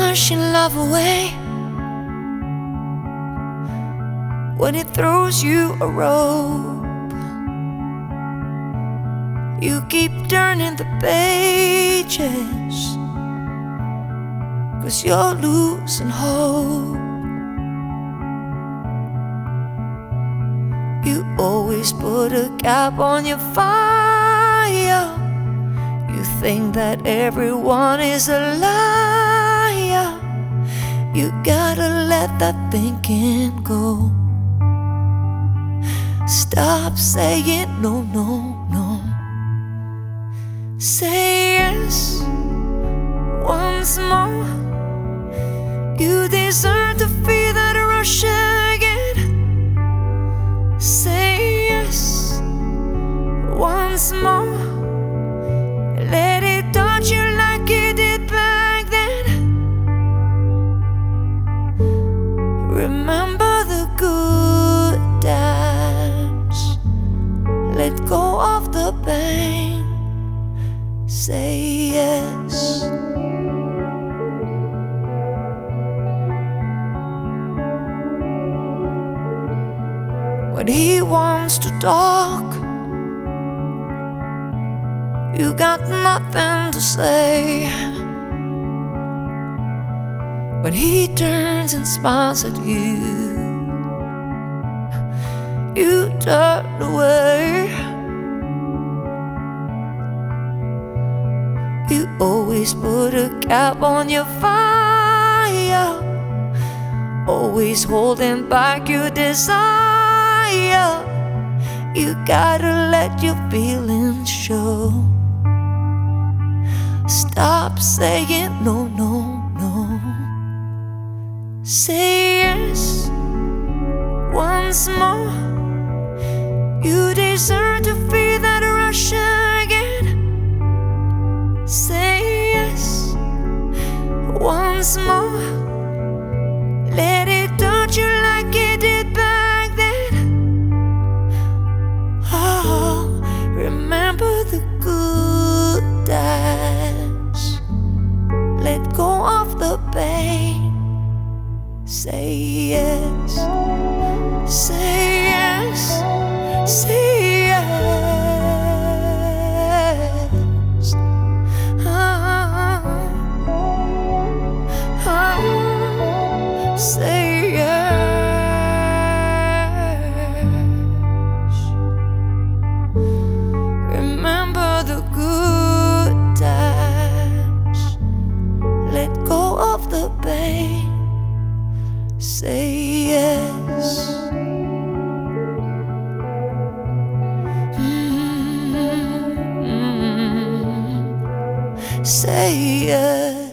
pushing love away, when it throws you a rope, you keep turning the pages, 'cause you're losing hope. You always put a cap on your fire. You think that everyone is a liar. You gotta let that thinking go. Stop saying no, no, no. Say yes once more. You deserve to feel that rush again. Say yes once more. Let it touch you like it did back then. Remember the good times. Let go of the pain. Say yes. When he wants to talk, you got nothing to say. When he turns and smiles at you, you turn away. You always put a cap on your fire, always holding back your desire. You gotta let your feelings show. Stop saying no, no, no. Say yes once more. You deserve to feel that rush again. Say yes once more. Let it touch you like it did back then. Oh, remember the good times. Let go of the pain. Say yes. Say yes. Say yes. Say yes. Remember the good times. Let go of the pain. Say yes. Say yes.